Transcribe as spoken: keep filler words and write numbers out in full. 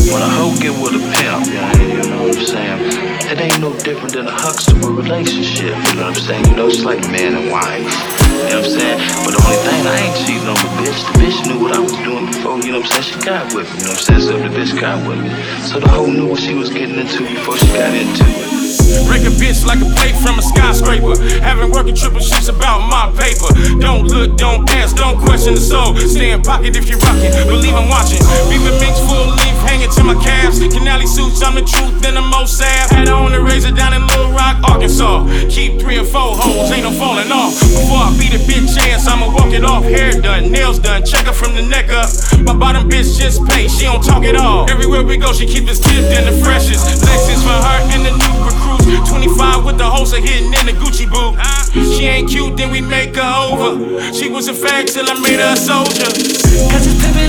When a hoe get with a pimp, yeah, you know what I'm saying? It ain't no different than a Huxtable relationship, you know what I'm saying? You know, it's like man and wife, you know what I'm saying? But the only thing, I ain't cheating on the bitch. The bitch knew what I was doing before, you know what I'm saying? She got with me, you know what I'm saying? So the bitch got with me. So the hoe knew what she was getting into before she got into it. Break a bitch like a plate from a skyscraper. Having working triple shifts about my paper. Don't look, don't ask, don't question the soul. Stay in pocket if you're rocking, believe I'm watching. Beaver mix full leaf hanging to my calves. Canali suits, I'm the truth and the most sad. Had her on the razor down in Little Rock, Arkansas. Keep three or four hoes, ain't no falling off. Before I beat a bitch ass, I'ma walk it off. Hair done, nails done, check her from the neck up. My bottom bitch just pay, she don't talk at all. Everywhere we go, she keep us tipped and the freshest. Lexus for her and the new recruits. twenty-five with the host hitting in the Gucci boot. She ain't cute, then we make her over. She was a fag till I made her a soldier. Cause it's pimpin'